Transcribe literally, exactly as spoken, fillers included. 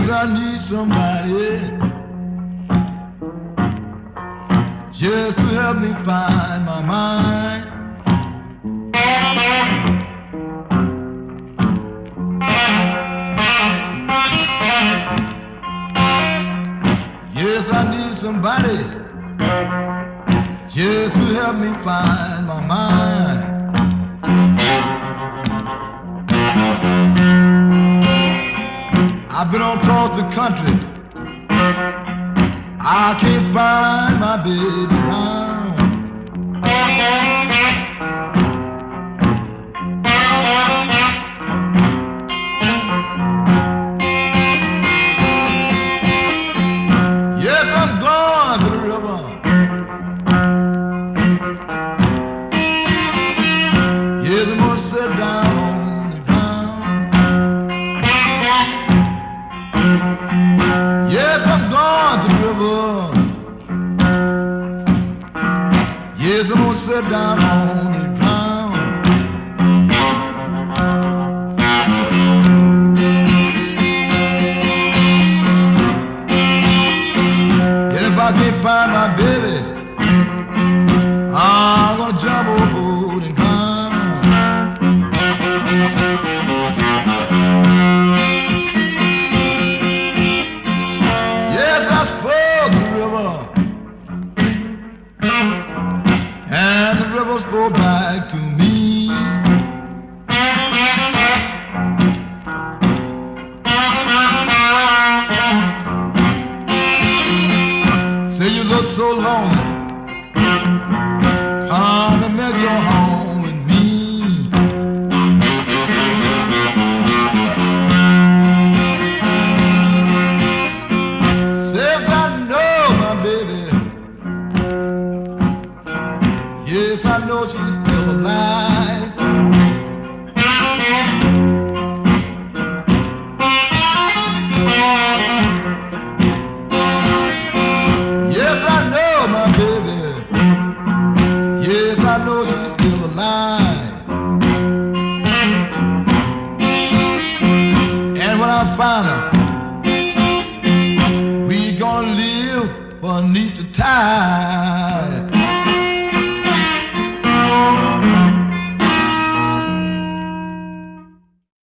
Yes, I need somebody just to help me find my mind. Yes, I need somebody just to help me find my mind. I've been all across the country, I can't find my baby around. Yes, I'm going to the river. Yes, I'm gonna sit down on the ground. Yes, I'm going to the river. Yes, I'm gonna sit down on the ground. And if I can't find my baby, I'm gonna jump overboard and drown. Yes, I stroll the river, and the rivers go back to me. Say you look so lonely, come and make your home with me. Says I know my baby. Yes, I know she's still alive. Yes, I know my baby. Yes, I know she's still alive. And when I find her, we gonna live beneath the tide.